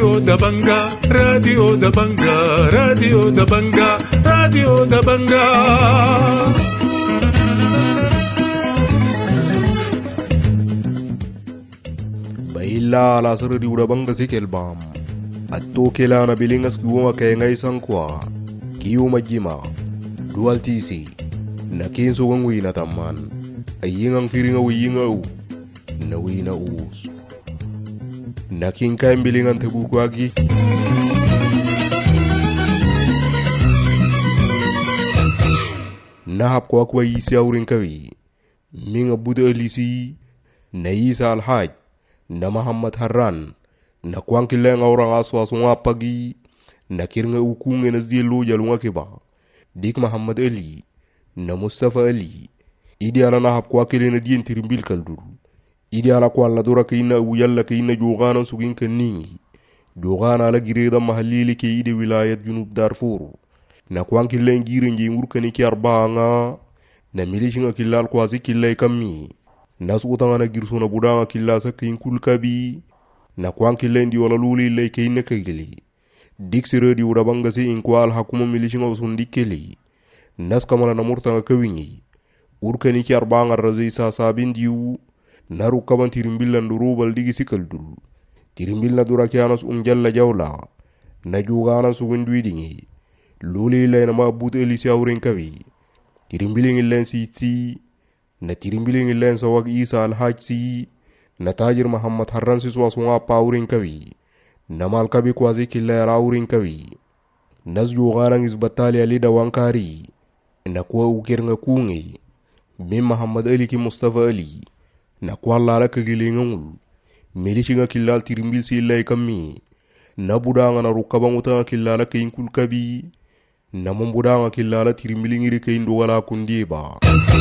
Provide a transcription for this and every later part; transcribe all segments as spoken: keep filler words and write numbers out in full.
Radio Dabanga, Radio Dabanga, Radio Dabanga, Radio Dabanga. Baila la sura di Dabanga sikelbam. Atto kela na bilingas kuwa kay ngay sangkwa. Kiyo majima. Dual tisi. Nakinso ang wina taman. Aying ang firing awing aw. Nawina us. Naking kain bilingan tebukwagi. Nahap kwa kwa isi aurin kawi. Minga buda alisi. Na Isa Al-Haj. Na Muhammad Harran. Na kwang kileng orang aswa sunga pagi. Na kirnga ukung na zilo jalunga kiba. Dik Muhammad Ali. Na Mustafa Ali. Idi ala nahap kwa kile na diyen tirimbil kalduru. Idi ala kwa la dora kina uyalla kina jogana sugin kaningi. Jogana ala gireda mahallili ke ide wilayat junub Darfur. Na kwang kile ngire nje urkani ki arba nga. Na milishinga kilal kwa zi kile kami. Nas utanga na girsuna budanga kila sa kin kulkabi. Na kwang kile ndi wala luli ile ke ina kagili. Diksire di urabanga si inkwal hakuma milishinga usundikeli. Nas kamala na murtanga kawingi. Urkani ki arba nga razi sa sabin diu. Naru kaban tirimbilla ndurubal digi sikaldul. Tirimbilla dura kianas umjalla jawla. Na jugana sugun duidingi. Luli ila na mabut elisi auren kawi. Tirimbiling ilen si iti. Na tirimbiling ilen sa wag Isa Al-Haj si. Na Tajir Muhammad Harran si suwasunga pa auren kawi. Na malkabi kwazi kila auren kawi. Nas jugana isbatali alida wankari. Na kuwa ukir nga kungi. Min Muhammad Ali ki Mustafa Ali. Na kwa lala kagilingangul. Milishi nga kilal tirimbil si ilay kami. Na buda nga na rukabang uta nga kilala kain kulkabi. Na mambuda nga kilala tirimbilingiri kain dogala kundiba.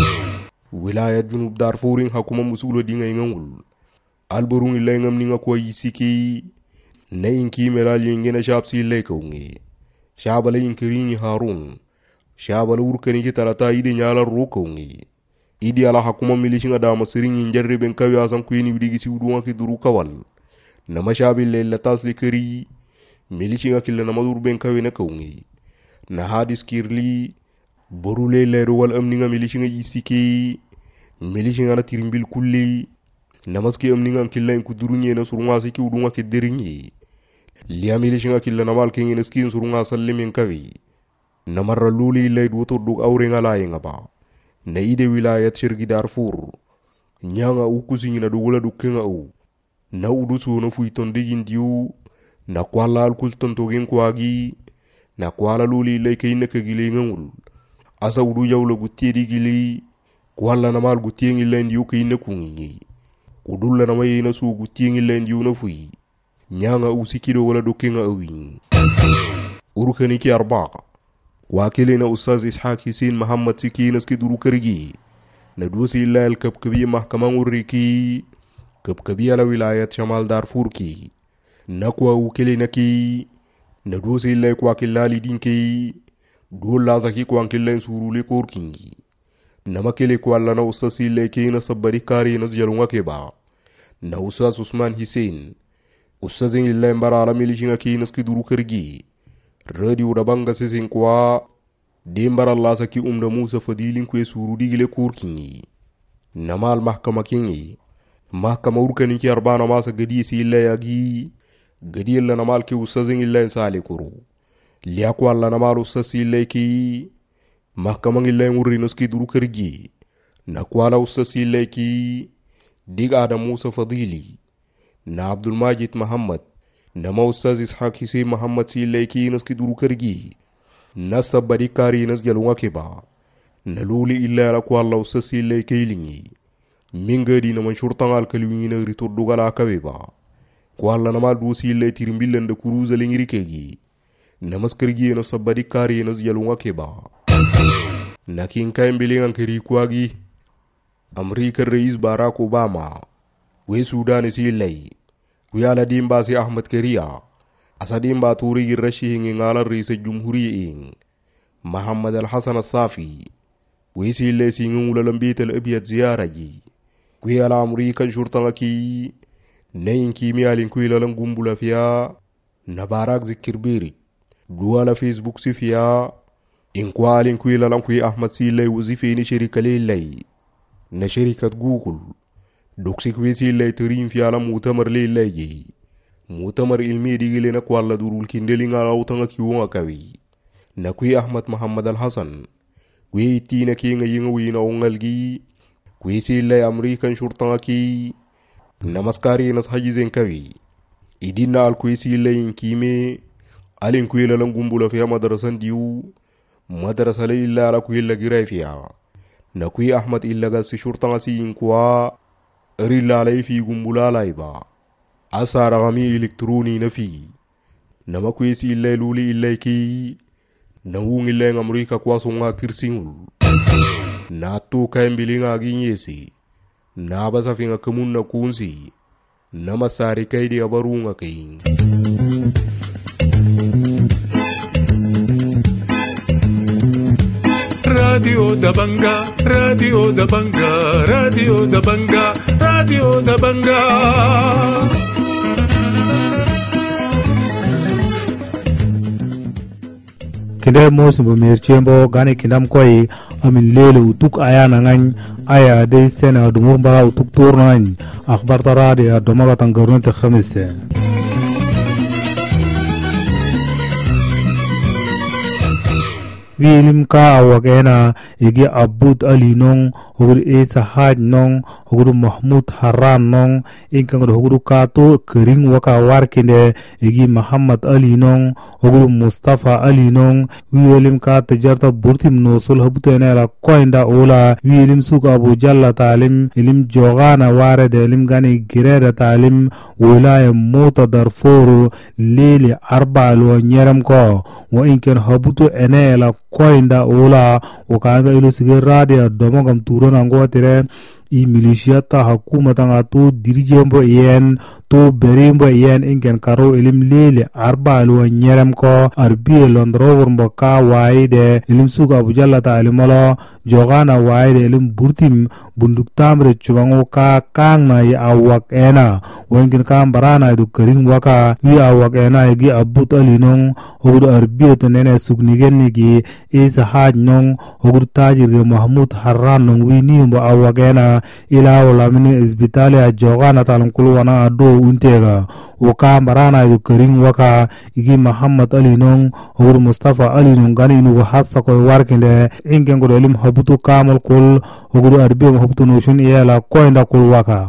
Wilayat junub Darfuring hakuma musulo di nga ingangul. Alburung ilay ngam ni nga kwa yisiki. Na inki melal yengena shab si ilay kaungi. Shabala inkiringi Harun. Shabala urkani ki talata ide nyala rukaungi. Idi ala hakuma milishi nga dama siringi njarri ben kawi asan kuyini widigi si uduwa ki duru kawal. Na mashabi lela tasli kari. Milishi nga kila na madur ben kawi na kaungi. Na hadis kirli. Boru lela rowal amni nga milishi nga isiki. Milishi nga na tirimbil kulli. Na maski amni nga kila inku duru nye na surunga siki uduwa ki diringi. Liya milishi nga kila na mal kengi na skin surunga sallimen kawi. Na marra luli ilay duotor duk aure nga laye nga ba. Na ide wilayat shirgi Darfur. Nyanga ukusi na dugula dukenga u. Na udusu na fuiton digin diu. Na kwala alkulton togen kwagi. Na kwala luli ilay kaina kagile ngangul. Asa udu jawla gutie digili. Kwala na mal gutie ngilay ndiu kaina kungi. Udulla na maye na su gutie ngilay ndiu na fui. Nyanga usikido wala dukenga uwing. Urukani ki arbaa. Wakili na Ustaz Ishaq Hussein Muhammad Siki naski duru karigi. Na dusi illa al-kabkabi mahkamang uriki. Kabkabi ala wilayat Shamal Darfur ki. Na kwa ukili na ki. Na dusi illa kwa kilali din ki. Dula zaki kwa nkila suruli korkingi. Na makili kwa lana Ustaz illa ki na sabari kari na zijalunga keba. Na Ustaz Usman Hussein. Ustaz illa mbara ala milishinga ki naski duru karigi. Radio Dabanga sisin kwa Dimbar Allah saki umda Musa Fadilin kwe suru digile kurkingi. Namal mahkama kingi. Mahkama urkani ki arbana masa gadi si illa yagi. Gadi illa namal ki ustazin illa insali kuru. Liya kwa alla namal ustaz illa ki. Mahkama illa ngurri nuski duru kirgi. Na kwa la ustaz illa ki. Dig Adam Musa Fadili. Na Abdul Majid Muhammad. Nama Ustaz Ishaq Hussein Muhammad si laiki naski duru kargi. Nasa barikari nas jalunga keba. Naluli illa ala kwa Allah Ustaz si laiki lingi. Mingadi na manshurtang al kalwingi na ritor dugala kabeba. Kwa Allah nama dusi illa tirimbilan da kuruza lingiri kegi. Namas kargi nasa barikari nas jalunga keba. Nakin kain bilingan kiri kwagi. Amerika Rais Barack Obama. We Sudan si lai. Kuyala dimba si Ahmad Kariya. Asa dimba turi girashi hingi ngala risa jumhuri ing. Muhammad Al-Hassan As-Safi. We si lai si ngula lambit al-abiyat ziyaraji. Kuyala Amerika shurtanga ki. Nayin kimi alin kuyala lang gumbula fiya. nabarak zikir beri duwala Facebook sifia inkwalin kwila lankwi Ahmad Silay wazifini shirika lilay na shirikat Google doksik wesilay tirin fiala mutamar lilay mutamar ilmi digile na kwalla durul kindeli nga awtanga kiwonga kawi na kwi Ahmad Muhammad Al-Hasan kwi itina ki nga yinga wina ongalgi kwi silay Amerikan shurtanga ki namaskari nas hajizen kawi idina al kwi silay kime alin kwi la ngumbula fi madrasan diu madrasa la illa ala kwi la giray fiya na kwi Ahmad illa gal si shurtanga si inkwa rilla lay fi gumbula layba asara gami elektroni nafi nama kwi silay luli illa ki na wungi leng Amerika kwa sunga kirsingul na tu kaimbilinga ginyesi na basa finga kamun na kunsi na masari kaidi abarunga kain Radio da Banga, Radio da Banga, Radio da Banga, Radio da Banga. Kinde mos bo mirchembo gane kindam koi amin lele utuk aya nangan aya de sena dumumba utuk turnan akhbar taradi adomaga tangarunte khamise Wilim ka awagena igi Abud Ali nong hoguru Isa Haj nong hoguru Mahmud Harran nong inkang hoguru kato kering waka warkinde igi Muhammad Ali nong hoguru Mustafa Ali nong wilim ka tajarta burtim nosul habutene la koinda ola wilim suka Abu Jalla talim ilim jogana ware de ilim gani girera talim wilaya mota Darfur lili arba lo nyeram ko wa inkan habutu ene la koinda ola wakanga ilo sige radio domogam turona ngotire i militia ta hakuma tanga to dirijembo yen to berembo yen ingen karo ilim lele arba lo nyerem ko arbi londrover mbo ka waide ilim suga Abu Jalla ta ilimalo jogana waide ilim burtim bunduk tamre chubango ka kangna ya awak ena wengin ka barana du kering waka wi awak ena igi Abud Ali nong ogudu arbi to nene sugnigen nigi Isa Haj nong ogudu tajir ge Mahmud Harran nong wi ni mbo awak ena ila wala mini isbitali a jogana talam kulwana ado untega waka barana yu kering waka igi Muhammad Ali nong ogur Mustafa Ali nong gani inu hassa ko warkinde ingen go elim habutu kamal kul ogur arbi habutu noshun iyala koinda kul waka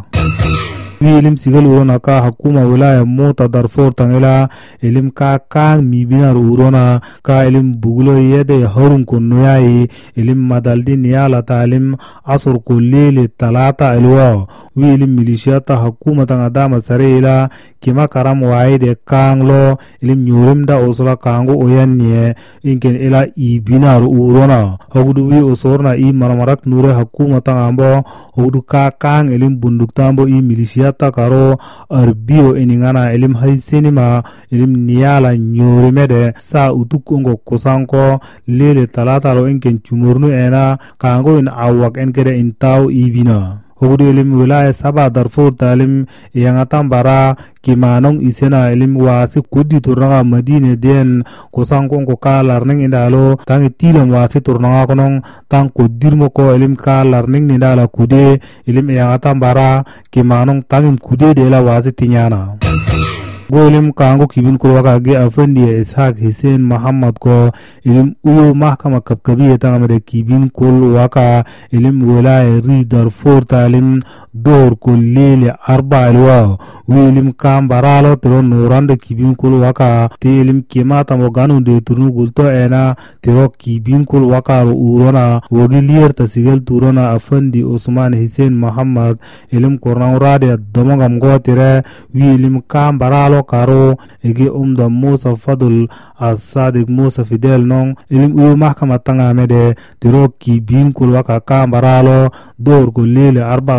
wilim sigal urona ka hakuma wilaya mota Darfur tangela elim ka kang mibinar urona ka elim bugulo yede harun ko noyai elim madaldi niyala talim asur ko lele talata elwa wilim militia ta hakuma tanga dama sarela kima karam waide kanglo elim nyurim da osura kango oyannie inken ela ibinar urona hagudu wi osorna i maramarak nure hakuma tanga ambo hagudu ka kang elim bunduk tambo i militia ta karo arbio eningana elim haisenima elim niyala nyorimede sa utukongo kosanko lele talata ro enken chumurnu ena kango in awak enkede intaw ibina hogudu elim wilaya saba Darfur talim yangatam bara kimanong isena elim wasi kudi turnaga Madine den kosanko ko ka larning indalo tangi tilam wasi turnaga konong tang kudirmo ko elim ka larning nindala kude elim yangatam bara kimanong tangim kude de la wasi tinyana golim kango kibin kurwaka ge afendi Ishaq Hussein Muhammad ko ilim uyo mahkama kapkabi tanga mede kibin kul waka ilim wilaya ri Darfur talim dor ko lele arba alwa wilim kambaralo tero nurande kibin kul waka te ilim kimata mo ganu de turnu gulto ena tero kibin kul waka ro urona wogi lier tasigel turona afendi Usman Hussein Muhammad ilim korna urade domogam go tere wilim kambaralo karo egi umda Musa Fadul As-Sadiq Musa Fidel nong ilim uyo mahkama tanga mede tero kibin kul waka kambaralo dor ko lele arba lo karo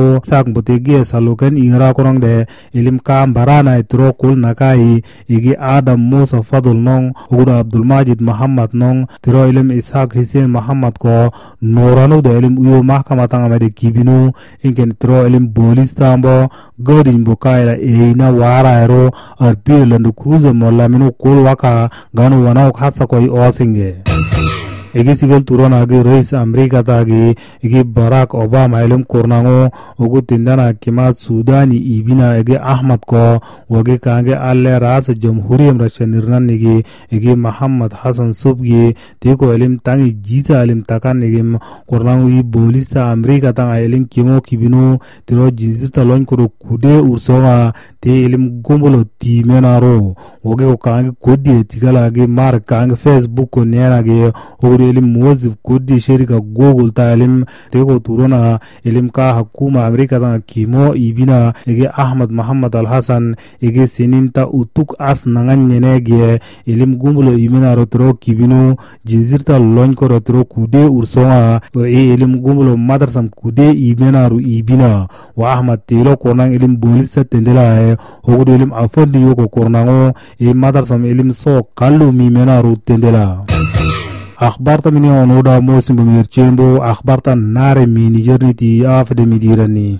ro sak botege saloken ingra korong de ilim kam barana itro kul nakai igi Adam Musa Fadul nong ugur Abdul Majid Muhammad nong tiro ilim Ishaq Hussein Muhammad ko noranu de ilim uyo mahkama tanga mede kibinu inken tiro ilim bolis tambo godin bukaila eina wara ero arpi landu cruise molla minu kul waka ganu wana khasa koi osinge egi sigal turona agi rais Amerika tagi egi Barack Obama ilim kornango ugu tindana kima Sudani ibina egi Ahmad ko wagi kange alle ras jamhuriyam rashanirnan nigi egi Muhammad Hassan Subgi teko ilim tangi jisa ilim takan nigi kornango i bolista Amerika tanga ilim kimo kibinu tiro jinzirta lon koro kude ursonga te ilim gombolo timenaro wagi ko kange kodi tikala agi mar kange Facebook ko nena ge ilim muwazif kodi shirika Google ta ilim teko turona ilim ka hakuma Amerika tanga kimo ibina ege Ahmad Muhammad Al Hassan ege seninta utuk as nangan nyenege ilim gumbulo imina rotro kibinu jinzirta lon ko rotro kude ursonga e ilim gumbulo madarsam kude ibina ru ibina wa Ahmad telo konang ilim bolisa tendela e hogudo ilim afondi yoko kornango e madarsam ilim so kallu mimena ru tendela akhbarta mini onoda mosim bumir chembo akhbarta nare mini jerniti afde midirani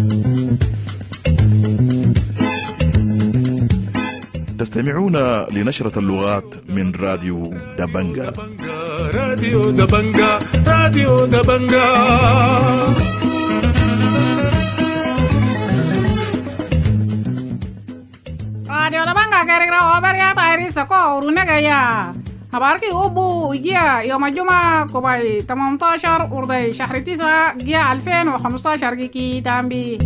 تستمعون لنشرة اللغات من راديو دبنجا. راديو دبنجا راديو دبنجا راديو دبنجا كيرجع وبرجع تايري سكو ورنجايا خبرك أبو جيا يوم الجمعة كوباي ثمانية عشر أردي شهر تسعة جيا ألفين وخمسة عشر كي تامبي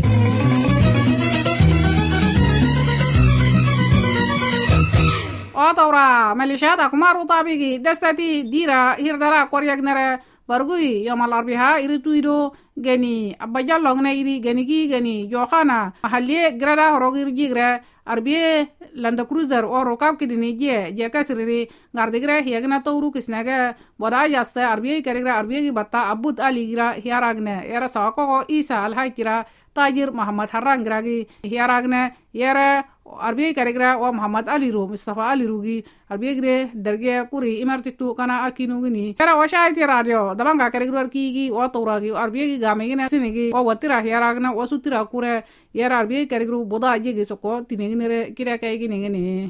أطورا مليشيات أكمارو طابيكي دستاتي ديرا هيردارا كورياك نرى برغوي يوم الأربعاء إرتويدو gani abajal long na iri gani ki gani jokhana halle grada horogir jigre arbiye landa cruiser or rokab kidini je je kasriri gardigre hiyagna tawru kisnaga boda yasta arbiye karigra arbiye ki batta abud ali gira hiyaragne era sawako isa alhaykira tajir muhammad harran gragi hiyaragne yera arbiye karigra wa muhammad ali ru mustafa ali rugi arbiye gre darge kuri imartiktu kana akinu gini era washaiti radio dabanga karigra kigi wa tawragi arbiye gamegina sinigi wa watira hiyaragna wa sutira kure yera arbiye karigru boda jegi soko tinegine kira kaygi negene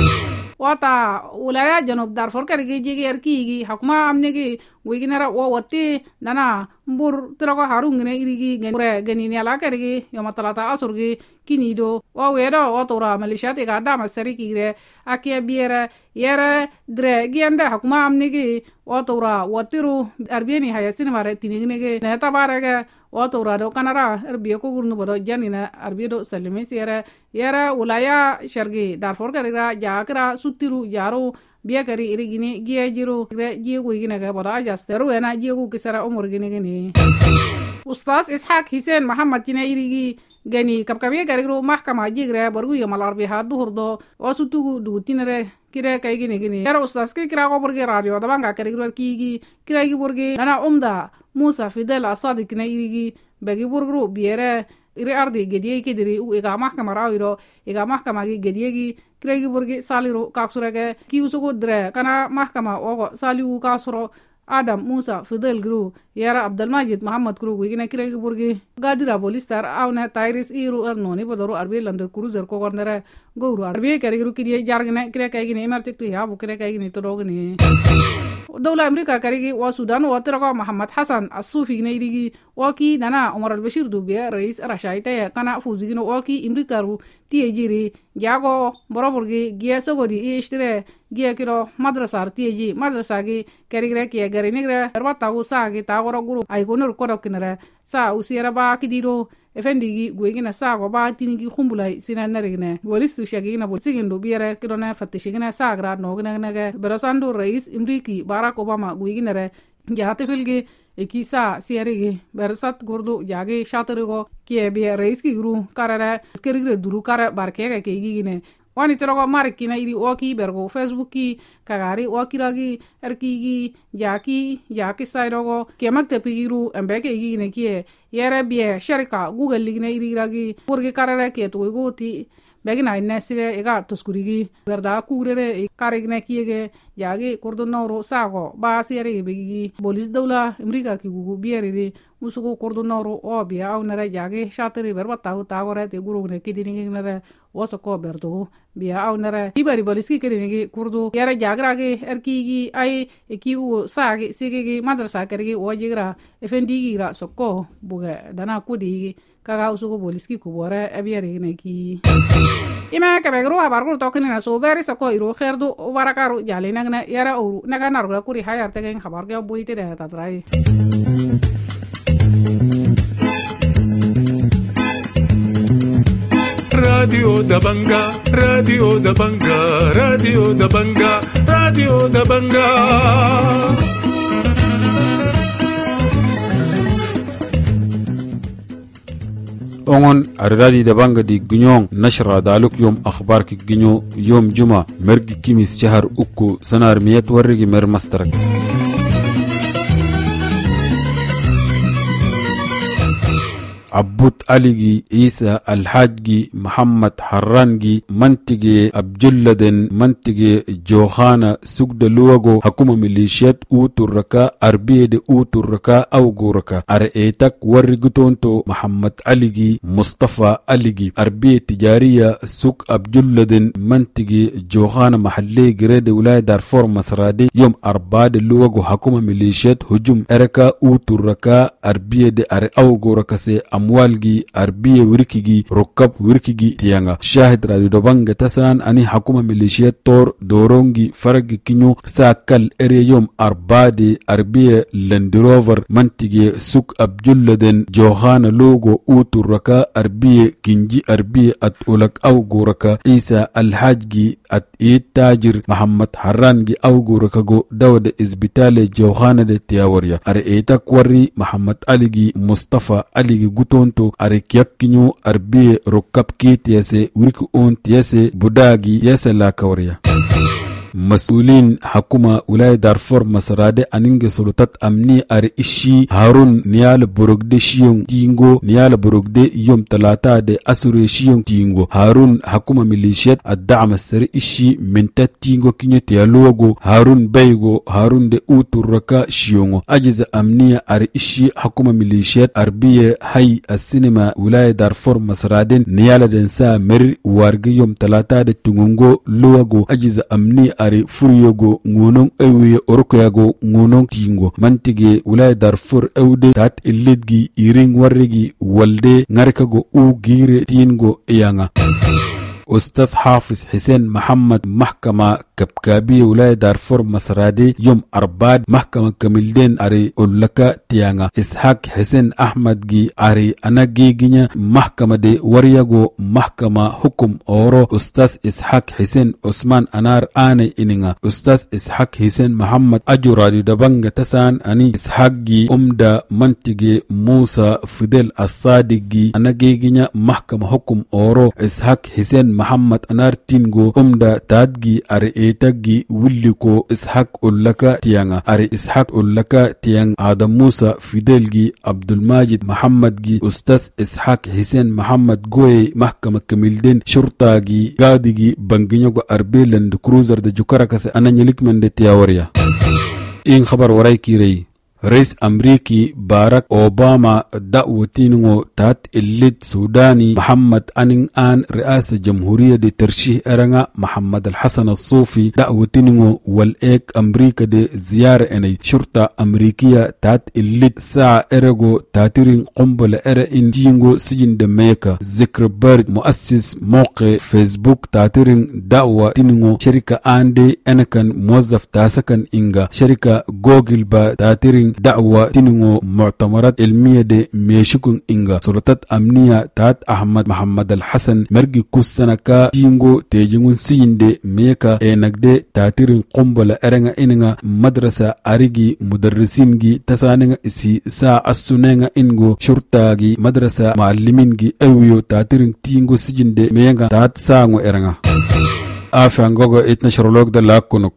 wata ulaya janub darfur karigi jegi erkigi hakuma amnegi wiginera wa watti nana mbur tirako harungine irigi gure ganini ala karigi yoma talata asurgi kinido wa wedo wa tora malishati ga dama sariki gre akia biera yera dre gianda hakuma amnegi wa tora watiru arbiyeni hayasin mare tinegine neta barega wa tora do kanara arbiye ko gurnu bodo janina arbiye do salime sera yera ulaya shargi darfur kariga jakra sutiru yaro biya kari irigini giya jiru gre jigu igina ga bodo ajasteru ena jigu kisara umur gini gini Ustaz Ishaq Hussein Muhammad kina irigi gani kapkabiye karigru mahkama jigre borgu yomal arbiha duhurdo wasutugu dugutinere kire kay gini gini yara ustaz ki kira ko borgi radio dabanga karigru kigi kira gi borgi ana umda Musa Fidel Asadi kina irigi bagi borgru biere iri ardi gediye kidiri u ega mahkama rawiro ega mahkama gi gediye gi kira gi borgi saliru kaksurege ki usugo dre kana mahkama ogo saliu kasuro Adam Musa Fidel Gru yara Abdul Majid Muhammad Gru wigina kira gi burgi gadira bolistar awna Tairis iru arnoni bodoru arbi lande cruiser ko gornere gowru arbi kare gru kidi jargne kira kay gini emartik tu ya bu kira kay gini to dogni dawla Amerika kare gi wa Sudan wa tirako Muhammad Hassan as-Sufi ne irigi waki dana Umar al-Bashir dubiya rais rashaite kana fuzigino waki Amerika ru tiye jiri jago boroburgi giya sogodi i ishtire giya kiro madrasar tiye ji madrasa gi kare gre kiya gare nigre erbata u sa gi tagoro guru ay gonur kodok kinere sa usiera ba kidiro efendigi gwegina sa go ba tinigi khumbulay sinanarigine bolistu shagina bol sigindu biere kidona fattishigina sa gra nogna nage berasandu rais Imriki Barack Obama gweginere jahate filgi ekisa sierigi bersat gordo jage shaterigo kie bi rais ki guru karara skerigre duru kara barkega ke gigine wani trogo marki na iri oki bergo Facebook ki kagari okiragi erkigi jaki jaki sayrogo kemak tepigiru embeke igi ne kie yere bie sharika Google ligne iri ragi purgi karare ke to goti begina inesire ega toskurigi berda kurere karigne kiege yagi kordonoro sago ba sire begi bolis dawla amerika ki gugu biere musugo kordonoro obia au nare yagi shatri berba taw tawore te guru ne kidini nare wasako berdo bia au nare ibari bolis ki kidini kurdu yara jagragi erkigi ai ekiu sagi sigigi madrasa kergi ojigra efendigi ra sokko buga dana kudi kaga usugo boliski kubore abiari neki ima ka begru abargu tokini na so beri sako iru kherdu warakaru jali nagna yara uru naga narga kuri hayar tegen khabar ge boite de tatrai Radio Dabanga, Radio Dabanga, Radio Dabanga, Radio Dabanga. أون أردادي دبانغ دي جنيون نشر دالوك يوم أخبار كي جنيو يوم جمعة مرق كيميس شهر أكو سنار ميت ورقي مر مسترك عبود علي عيسى الحاج محمد حرانجي منتجي أبجلدن منتجي جوخانا سوق دلوغو حكومة ميليشيات أوتوركا أربيد أوتوركا أو غوركا أرئيتك ورقتونتو محمد علي مصطفى علي أربيد تجارية سوق أبجلدن منتجي جوخانا محلي جريد ولاية دارفور مصرادي يوم أربعة دلوغو حكومة ميليشيات هجوم أركا أوتوركا أربيد أر أو غوركا سي amwalgi arbiye wirkigi rokab wirkigi tiyanga shahid radio dobanga tasan ani hakuma milishiyat tor dorongi faragi kinyo sakal ere yom arbade arbiye Land Rover mantige suk abjulladen johana logo uturaka arbiye kinji arbiye at ulak aw goraka isa alhajgi at itajir Muhammad Harrangi aw goraka go dawda isbitale johana de tiyawarya are eta kwari Muhammad Aligi Mustafa Aligi tonto are kiyakkinyo arbiye rokap ki tiyase wirki on tiyase budagi yase la kawriya مسؤولين حكومة ولاية دارفور مسرادة أنينج سلطات أمني أر إشي هارون نيال بروغدي شيون تينغو نيال بروغدي يوم تلاتة دي أسوري شيون تينغو هارون حكومة ميليشيات الدعم السري إشي من تينغو كينيو تيالوغو هارون بيغو هارون دي أوتو ركا شيونغو أجز أمنية أر إشي حكومة ميليشيات أربية هاي السينما ولاية دارفور مسرادين نيال دنسا مر وارغي يوم تلاتة دي تنغو لوغو أجز أمنية ari furiyogo ngonong ewe orokoyago ngonong tingo mantige ulay Darfur ewde tat ilidgi iring warregi walde ngarkago u gire tingo eyanga أستاذ حافظ حسين محمد محكمة كبكابية ولاية دارفور مسرادي يوم أرباد محكمة كميلدين أري أولكا تيانا إسحاق حسين أحمد جي أري أنا جي جينيا محكمة دي ورياغو محكمة حكم أورو أستاذ إسحاق حسين عثمان أنار آني إنينا أستاذ إسحاق حسين محمد أجرادي دبانغ تسان أني إسحاق جي أمدا منتجي موسى فدل الصادق جي أنا جي جينيا محكمة حكم أورو إسحاق حسين محمد أنار تينغو أمدا تادجي أري إيتاجي وليكو إسحاق أولكا تيانا أري إسحاق أولكا تيان آدم موسى فيدلجي عبد الماجد محمد جي أستاذ إسحاق حسين محمد جوي محكمة كميلدين شرطاجي قادجي بنجينيوغو أربيلند كروزر دي جوكاراكس أنا نيليك من دي تياوريا إن خبر وراي كيري رئيس أمريكي باراك أوباما دعوتينغو تات الليد سوداني محمد أنين آن رئاسة جمهورية دي ترشيه أرنغا محمد الحسن الصوفي دعوتينغو والإيك أمريكا دي زيارة إني شرطة أمريكية تات الليد ساعة إرغو تاتيرين قنبلة إرئين تينغو سجن دميكا ذكر برد مؤسس موقع فيسبوك تاتيرين دعوة تينغو شركة آندي أنا كان موظف تاسكن إنغا شركة جوجل با تاتيرين تاترين دعوة تنغو معتمرات علمية دي ميشكون إنغا سلطات أمنية تات أحمد محمد الحسن مرقي كوسانكا جينغو تيجنغون سين دي ميكا إنك دي تاترين قنبلة أرنغا إنغا مدرسة أريجي مدرسين جي تسانغا إسي سا أسونغا إنغو شرطة جي مدرسة معلمين جي أويو تاترين تينغو سجن دي ميغا تات سانغو إرنغا آفانغوغو إتنشرولوك دا لاكونوك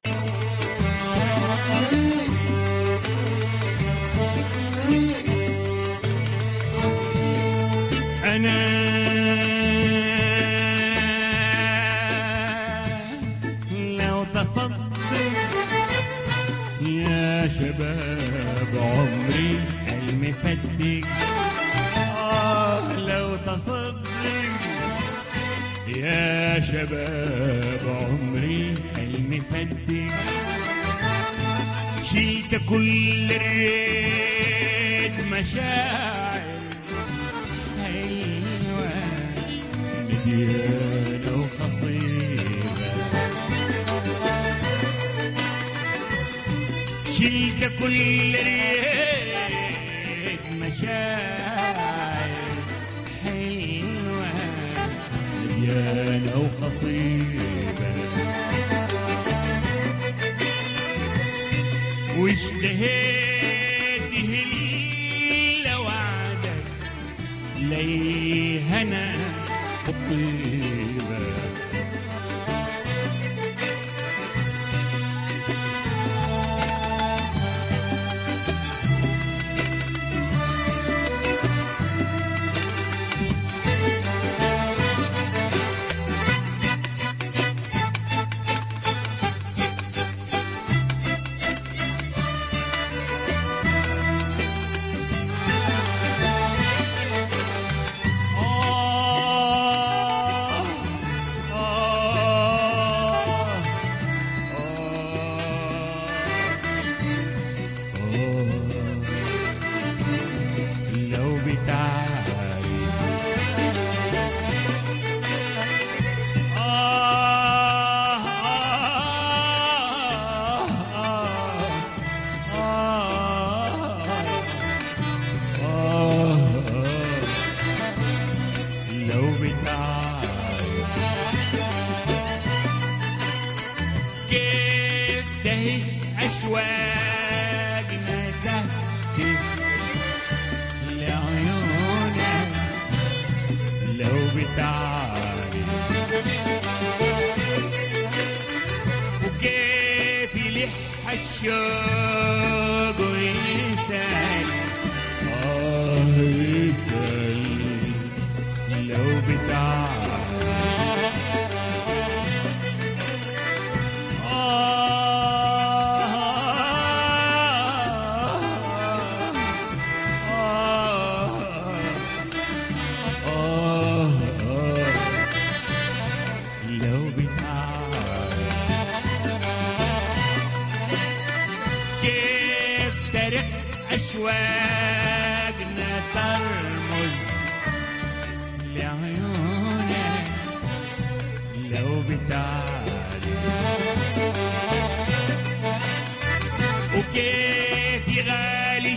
يا شباب عمري المفتك آه لو تصدق يا شباب عمري المفتك شلت كل ريت مشاعر حلوة مديانة وخصيبة شلت كل ريت مشاعر حلوة مليانة وخصيبة واشتهيت هلا وعدك ليهنا الطيبة الشوق ويسأل آه يسأل لو بتعرف آه آه آه لو بتعرف كيف ترق أشواقنا ترمز لعيونك لو بتعرف وكيف يغالي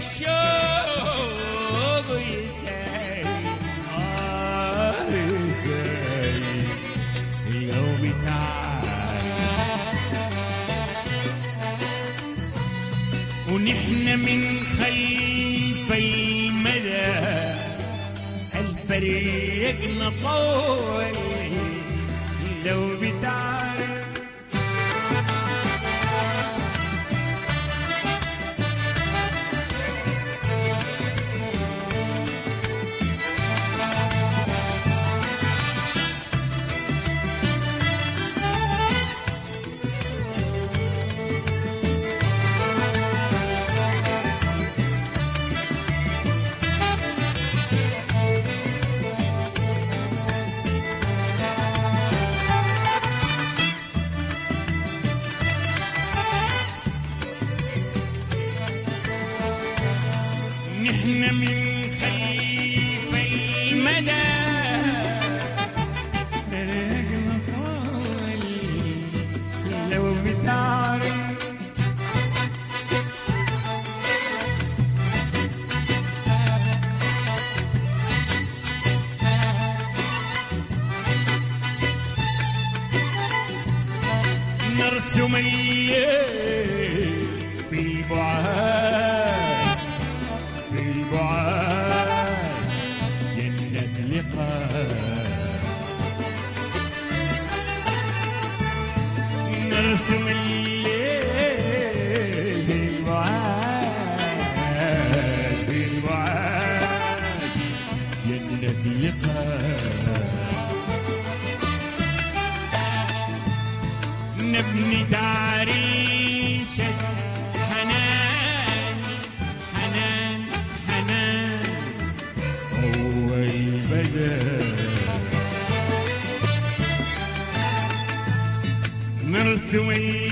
الشوق ويسأل آه يسأل لو بتعرف ونحن من خلف المدى الفريقنا طول لو بتعرف نرسم الليل في البعاد في البعاد جنة لقاء نرسم الليل في البعاد في البعاد جنة لقاء نبني تعريشة حنان حنان حنان أول بدأ نرسم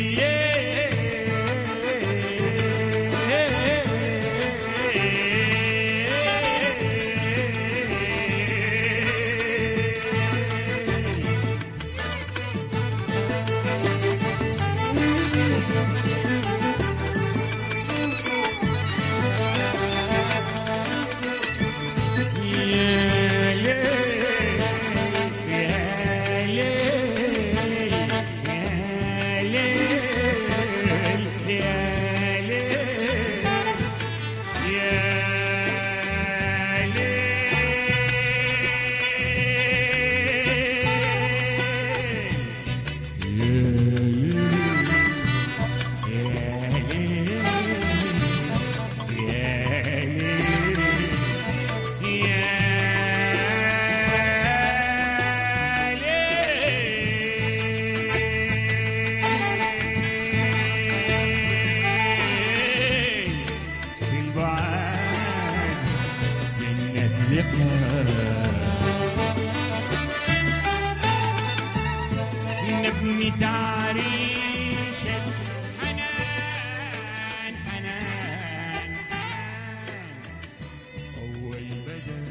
نبني تعريشة حنان حنان حنان أول بدأ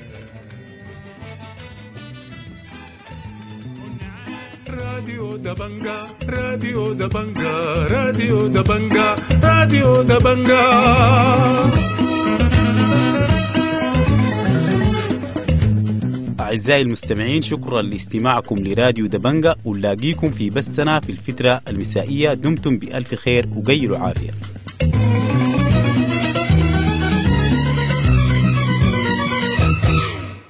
راديو دبنجا راديو دبنجا راديو دبنجا راديو دبنجا أعزائي المستمعين، شكرا لاستماعكم لراديو دبنجا، ونلاقيكم في بثنا في الفترة المسائية. دمتم بألف خير وقيلوا عافية.